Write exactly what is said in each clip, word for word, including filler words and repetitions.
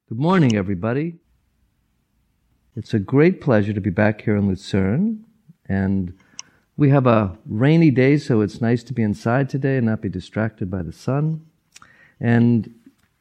Good morning, everybody. It's a great pleasure to be back here in Lucerne, and we have a rainy day, so it's nice to be inside today and not be distracted by the sun. And,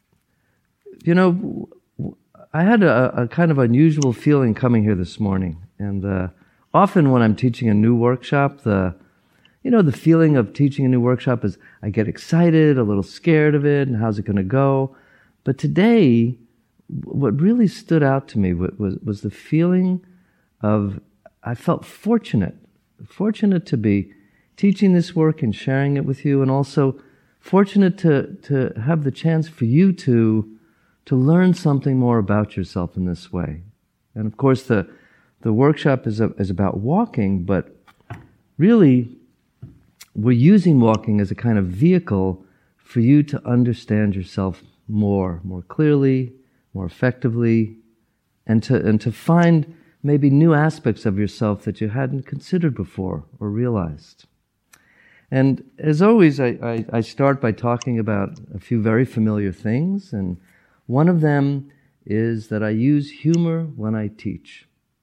you know, I had a, a kind of unusual feeling coming here this morning, and uh, often when I'm teaching a new workshop, the you know, the feeling of teaching a new workshop is I get excited, a little scared of it, and how's it going to go? But today, what really stood out to me was, was the feeling of, I felt fortunate, fortunate to be teaching this work and sharing it with you, and also fortunate to, to have the chance for you to, to learn something more about yourself in this way. And of course, the, the workshop is, a, is about walking, but really, we're using walking as a kind of vehicle for you to understand yourself more, more clearly, more effectively, and to and to find maybe new aspects of yourself that you hadn't considered before or realized. And as always, I, I, I start by talking about a few very familiar things, and one of them is that I use humor when I teach.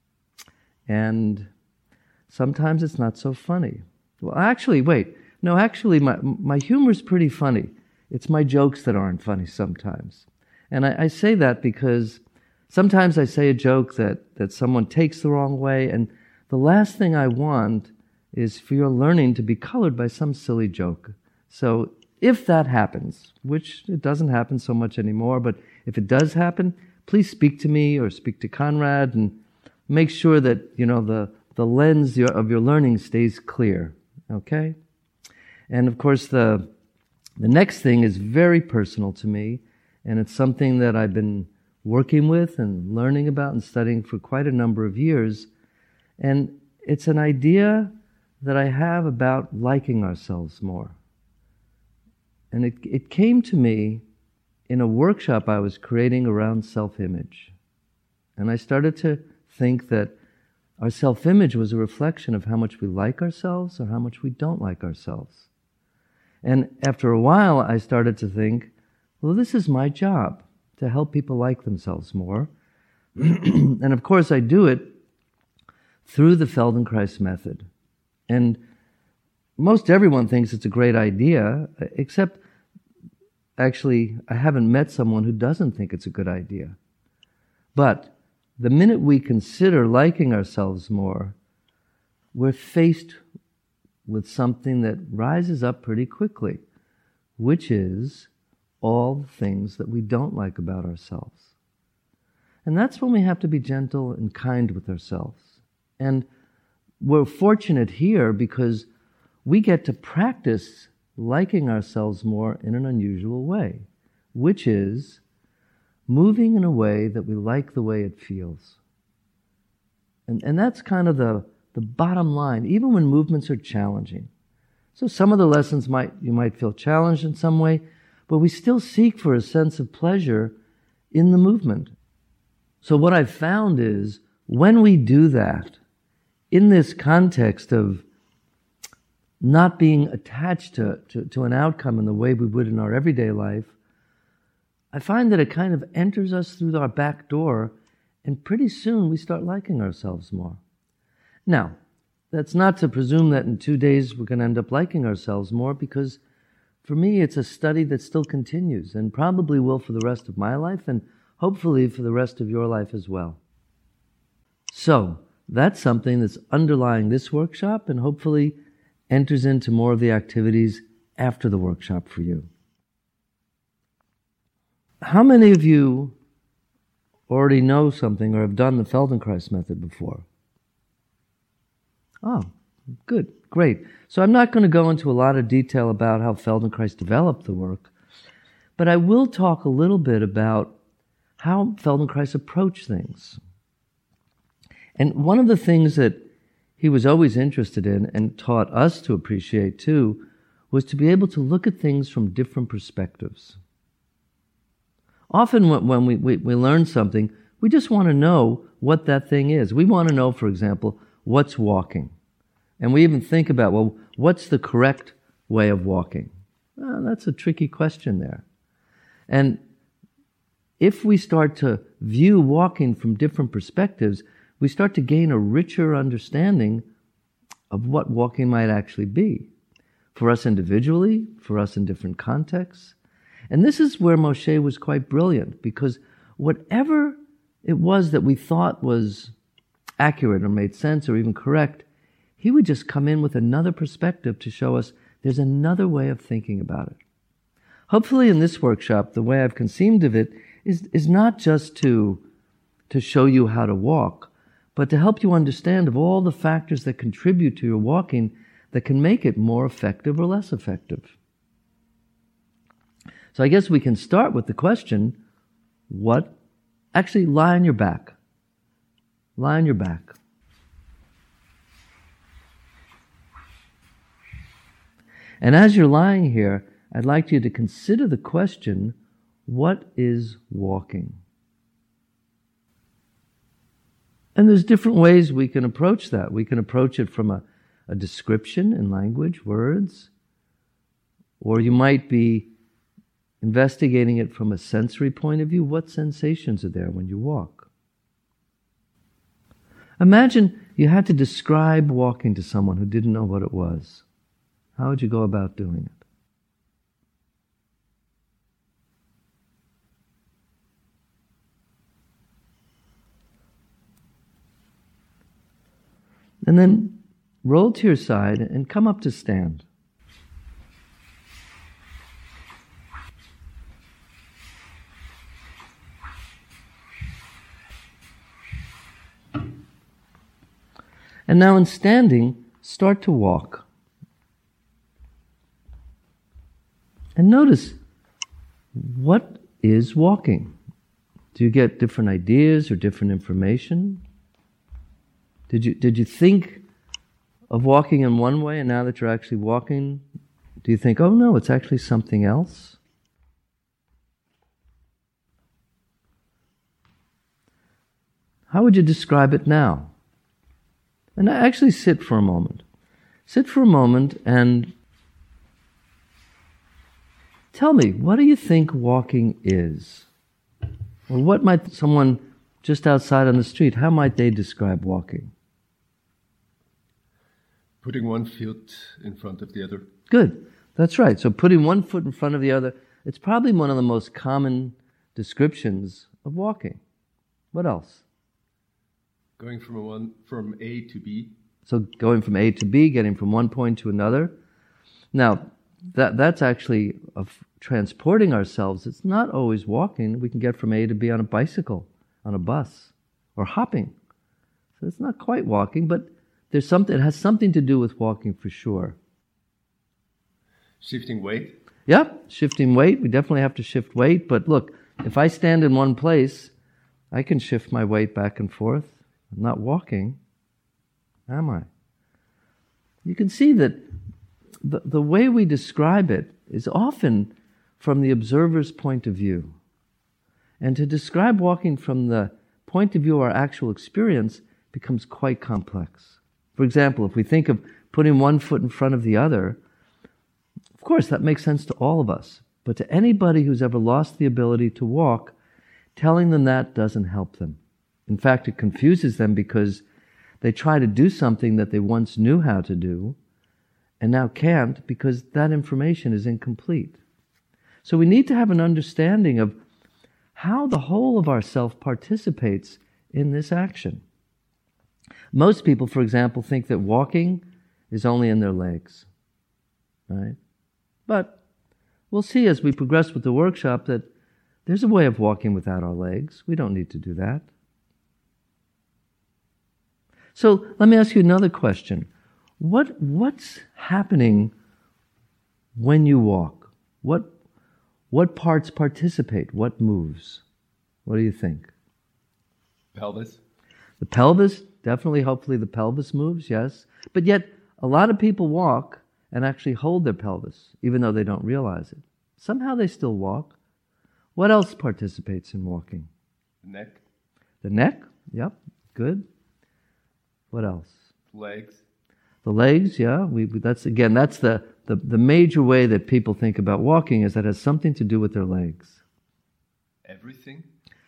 And sometimes it's not so funny. Well, actually, wait. No, actually, my my humor's pretty funny. It's my jokes that aren't funny sometimes. And I, I say that because sometimes I say a joke that, that someone takes the wrong way, and the last thing I want is for your learning to be colored by some silly joke. So if that happens, which it doesn't happen so much anymore, but if it does happen, please speak to me or speak to Conrad and make sure that, you know, the, the lens of your learning stays clear, okay? And of course, the the next thing is very personal to me, and it's something that I've been working with and learning about and studying for quite a number of years. And it's an idea that I have about liking ourselves more. And it, it came to me in a workshop I was creating around self-image. And I started to think that our self-image was a reflection of how much we like ourselves or how much we don't like ourselves. And after a while, I started to think, well, this is my job, to help people like themselves more. And of course, I do it through the Feldenkrais method. And most everyone thinks it's a great idea, except actually, I haven't met someone who doesn't think it's a good idea. But the minute we consider liking ourselves more, we're faced with something that rises up pretty quickly, which is all the things that we don't like about ourselves. And that's when we have to be gentle and kind with ourselves. And we're fortunate here because we get to practice liking ourselves more in an unusual way, which is moving in a way that we like the way it feels. And, and that's kind of the, the bottom line, even when movements are challenging. So some of the lessons might you might feel challenged in some way, but we still seek for a sense of pleasure in the movement. So what I've found is when we do that, in this context of not being attached to, to, to an outcome in the way we would in our everyday life, I find that it kind of enters us through our back door, and pretty soon we start liking ourselves more. Now, that's not to presume that in two days we're going to end up liking ourselves more, because for me it's a study that still continues and probably will for the rest of my life and hopefully for the rest of your life as well. So, that's something that's underlying this workshop and hopefully enters into more of the activities after the workshop for you. How many of you already know something or have done the Feldenkrais method before? Oh, good, great. So I'm not going to go into a lot of detail about how Feldenkrais developed the work, but I will talk a little bit about how Feldenkrais approached things. And one of the things that he was always interested in and taught us to appreciate too was to be able to look at things from different perspectives. Often when we, we, we learn something, we just want to know what that thing is. We want to know, for example, what's walking. And we even think about, well, what's the correct way of walking? Well, that's a tricky question there. And if we start to view walking from different perspectives, we start to gain a richer understanding of what walking might actually be. For us individually, for us in different contexts. And this is where Moshe was quite brilliant, because whatever it was that we thought was accurate or made sense or even correct, he would just come in with another perspective to show us there's another way of thinking about it. Hopefully in this workshop, the way I've conceived of it is, is not just to, to show you how to walk, but to help you understand of all the factors that contribute to your walking that can make it more effective or less effective. So I guess we can start with the question, what? Actually, lie on your back. Lie on your back. And as you're lying here, I'd like you to consider the question, what is walking? And there's different ways we can approach that. We can approach it from a, a description in language, words, or you might be investigating it from a sensory point of view. What sensations are there when you walk? Imagine you had to describe walking to someone who didn't know what it was. How would you go about doing it? And then roll to your side and come up to stand. And now in standing, start to walk. And notice, what is walking? Do you get different ideas or different information? Did you, did you think of walking in one way, and now that you're actually walking, do you think, oh no, it's actually something else? How would you describe it now? And actually sit for a moment. Sit for a moment and tell me, what do you think walking is? Or what might someone just outside on the street, how might they describe walking? Putting one foot in front of the other. Good. That's right. So putting one foot in front of the other, it's probably one of the most common descriptions of walking. What else? Going from a one from A to B. So going from A to B, getting from one point to another. Now, that that's actually of transporting ourselves. It's not always walking. We can get from A to B on a bicycle, on a bus, or hopping. So it's not quite walking, but there's something. It has something to do with walking for sure. Shifting weight. Yep, shifting weight. We definitely have to shift weight. But look, if I stand in one place, I can shift my weight back and forth. I'm not walking, am I? You can see that the, the way we describe it is often from the observer's point of view. And to describe walking from the point of view of our actual experience becomes quite complex. For example, if we think of putting one foot in front of the other, of course that makes sense to all of us. But to anybody who's ever lost the ability to walk, telling them that doesn't help them. In fact, it confuses them because they try to do something that they once knew how to do and now can't because that information is incomplete. So we need to have an understanding of how the whole of ourself participates in this action. Most people, for example, think that walking is only in their legs, right? But we'll see as we progress with the workshop that there's a way of walking without our legs. We don't need to do that. So let me ask you another question. What what's happening when you walk? What what parts participate? What moves? What do you think? Pelvis. The pelvis, definitely, hopefully the pelvis moves, yes. But yet, a lot of people walk and actually hold their pelvis, even though they don't realize it. Somehow they still walk. What else participates in walking? The neck. The neck, yep, good. What else? Legs. The legs, yeah. We, that's again, that's the, the, the major way that people think about walking is that it has something to do with their legs. everything?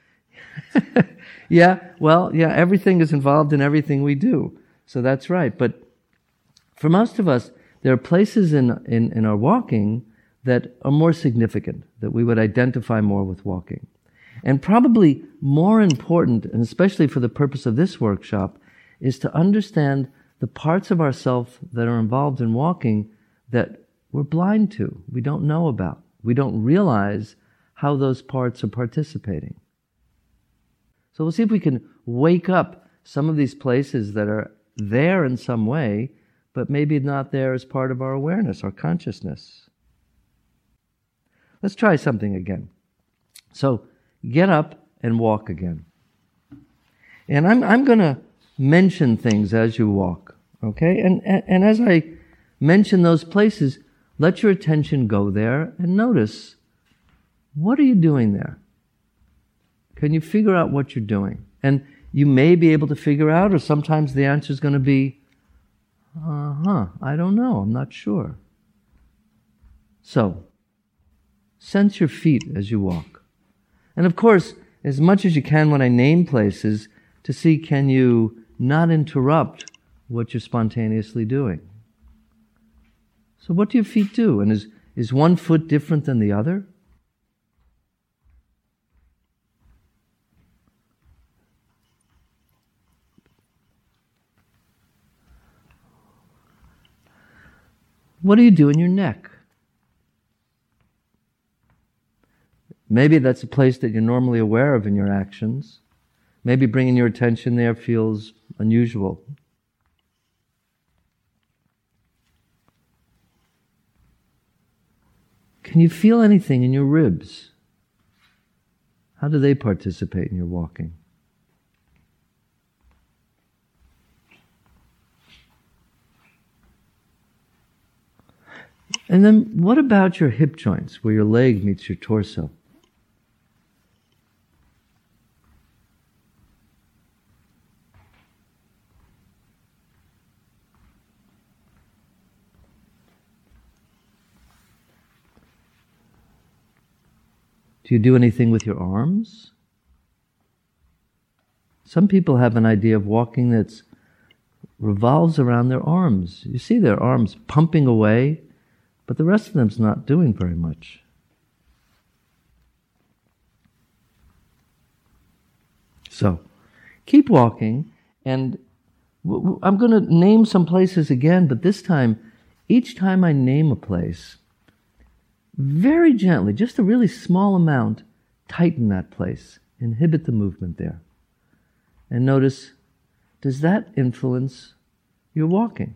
Yeah, well, yeah, everything is involved in everything we do. So that's right. But for most of us, there are places in, in, in our walking that are more significant, that we would identify more with walking. And probably more important, and especially for the purpose of this workshop, is to understand the parts of ourself that are involved in walking that we're blind to, we don't know about. We don't realize how those parts are participating. So we'll see if we can wake up some of these places that are there in some way, but maybe not there as part of our awareness, our consciousness. Let's try something again. So get up and walk again. And I'm I'm going to mention things as you walk, okay? And, and and as I mention those places, let your attention go there and notice, what are you doing there? Can you figure out what you're doing? And you may be able to figure out, or sometimes the answer is going to be, uh-huh, I don't know, I'm not sure. So, sense your feet as you walk. And of course, as much as you can when I name places, to see, can you not interrupt what you're spontaneously doing? So what do your feet do? And is, is one foot different than the other? What do you do in your neck? Maybe that's a place that you're normally aware of in your actions. Maybe bringing your attention there feels unusual. Can you feel anything in your ribs? How do they participate in your walking? And then what about your hip joints, where your leg meets your torso? Do you do anything with your arms? Some people have an idea of walking that revolves around their arms. You see their arms pumping away, but the rest of them's not doing very much. So, keep walking, and w- w- I'm going to name some places again, but this time, each time I name a place, very gently, just a really small amount, tighten that place, inhibit the movement there. And notice, does that influence your walking?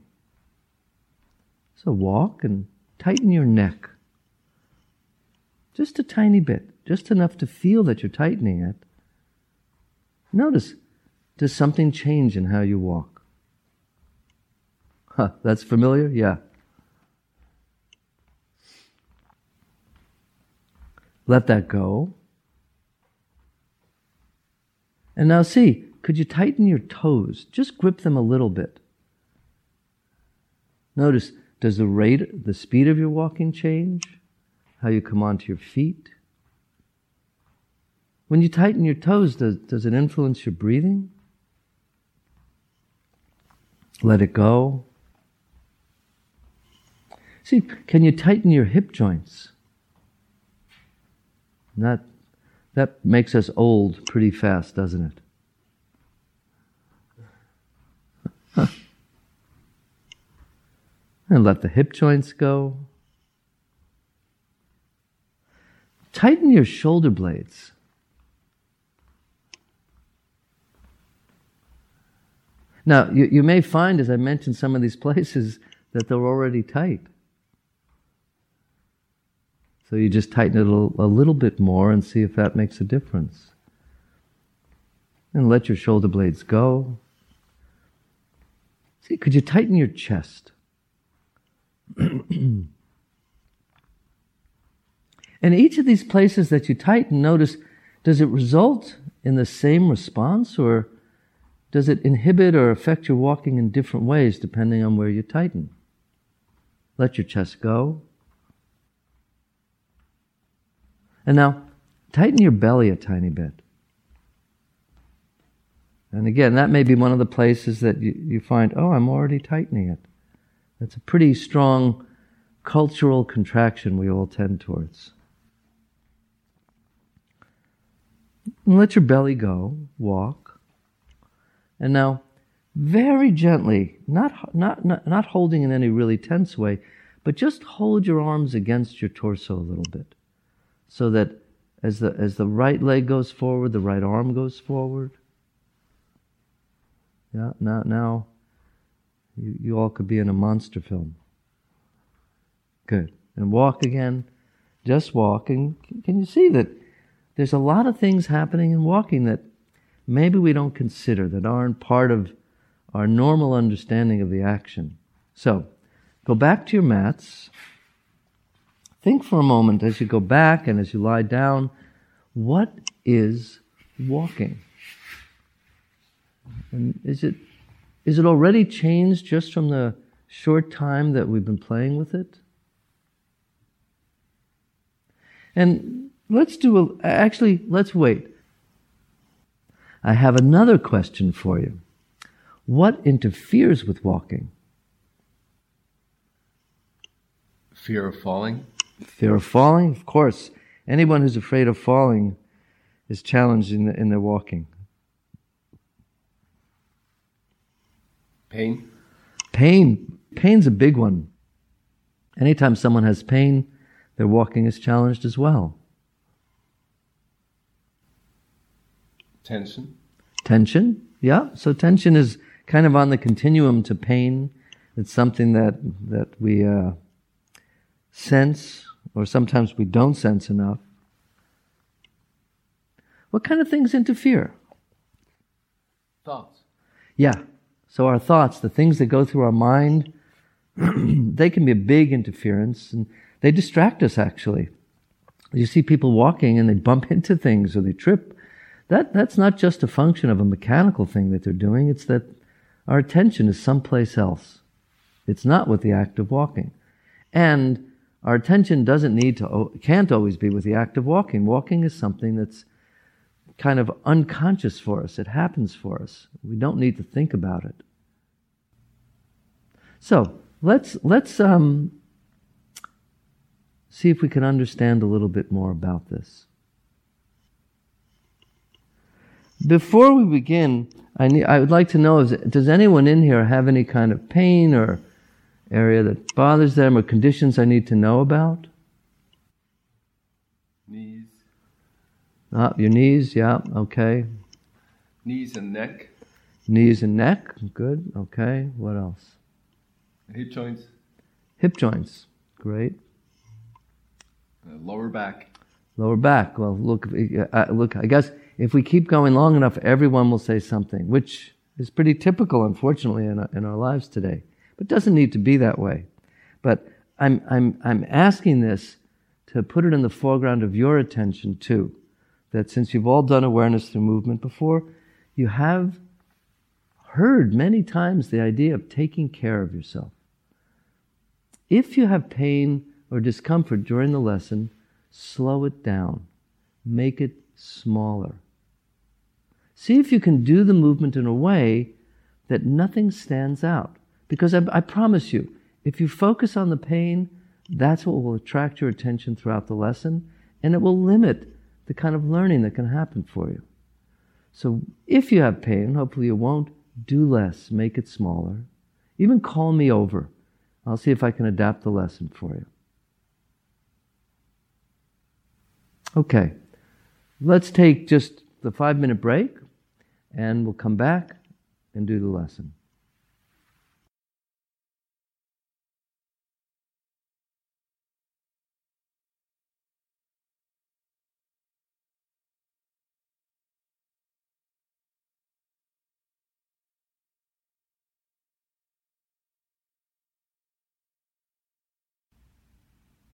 So walk and tighten your neck. Just a tiny bit, just enough to feel that you're tightening it. Notice, does something change in how you walk? Huh, that's familiar? Yeah. Let that go. And now see, could you tighten your toes? Just grip them a little bit. Notice, does the rate, the speed of your walking change? How you come onto your feet? When you tighten your toes, does, does it influence your breathing? Let it go. See, can you tighten your hip joints? That, that makes us old pretty fast, doesn't it? Huh. And let the hip joints go. Tighten your shoulder blades. Now, you, you may find, as I mentioned some of these places, that they're already tight. So you just tighten it a little, a little bit more and see if that makes a difference. And let your shoulder blades go. See, could you tighten your chest? And each of these places that you tighten, notice, does it result in the same response, or does it inhibit or affect your walking in different ways depending on where you tighten? Let your chest go. And now, tighten your belly a tiny bit. And again, that may be one of the places that you, you find, oh, I'm already tightening it. That's a pretty strong cultural contraction we all tend towards. And let your belly go, walk. And now, very gently, not, not, not, not holding in any really tense way, but just hold your arms against your torso a little bit. So that as the, as the right leg goes forward, the right arm goes forward. Yeah, now, now you, you all could be in a monster film. Good. And walk again. Just walk. And can you see that there's a lot of things happening in walking that maybe we don't consider, that aren't part of our normal understanding of the action. So, go back to your mats. Think for a moment as you go back and as you lie down, what is walking? And is it is it already changed just from the short time that we've been playing with it? And let's do a, actually, let's wait. I have another question for you. What interferes with walking? Fear of falling? Fear of falling? Of course. Anyone who's afraid of falling is challenged in, the, in their walking. Pain? Pain. Pain's a big one. Anytime someone has pain, their walking is challenged as well. Tension? Tension, yeah. So tension is kind of on the continuum to pain. It's something that that we uh, sense, or sometimes we don't sense enough. What kind of things interfere? Thoughts. Yeah. So our thoughts, the things that go through our mind, they can be a big interference, and they distract us, actually. You see people walking and they bump into things or they trip. That that's not just a function of a mechanical thing that they're doing. It's that our attention is someplace else. It's not with the act of walking. And our attention doesn't need to, can't always be with the act of walking. Walking is something that's kind of unconscious for us. It happens for us. We don't need to think about it. So let's let's um, see if we can understand a little bit more about this. Before we begin, I need, I would like to know, is, does anyone in here have any kind of pain or area that bothers them or conditions I need to know about? Knees. Ah, your knees, yeah, okay. Knees and neck. Knees and neck, good, okay. What else? Hip joints. Hip joints, great. Uh, lower back. Lower back, well, look, uh, look, I guess if we keep going long enough, everyone will say something, which is pretty typical, unfortunately, in our, in our lives today. But it doesn't need to be that way. But I'm, I'm, I'm asking this to put it in the foreground of your attention, too. That since you've all done awareness through movement before, you have heard many times the idea of taking care of yourself. If you have pain or discomfort during the lesson, slow it down. Make it smaller. See if you can do the movement in a way that nothing stands out. Because I, I promise you, if you focus on the pain, that's what will attract your attention throughout the lesson, and it will limit the kind of learning that can happen for you. So if you have pain, hopefully you won't, do less, make it smaller. Even call me over. I'll see if I can adapt the lesson for you. Okay, let's take just the five-minute break, and we'll come back and do the lesson.